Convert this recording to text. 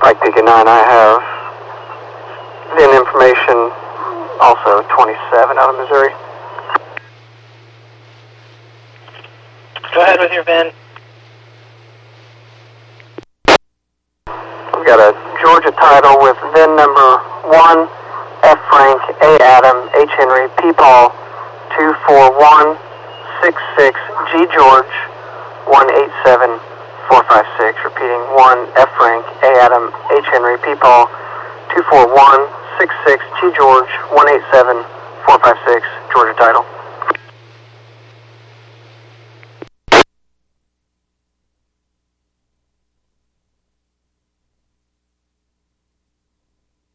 Pike Beacon 9, I have VIN information, also 27 out of Missouri. Go ahead with your VIN. We've got a Georgia title with VIN number 1, F Frank, A Adam, H Henry, P Paul, 24166, G George, 187456. Repeating, 1, F Frank, A Adam, H Henry, P Paul, 24166, G George, 187456, Georgia title.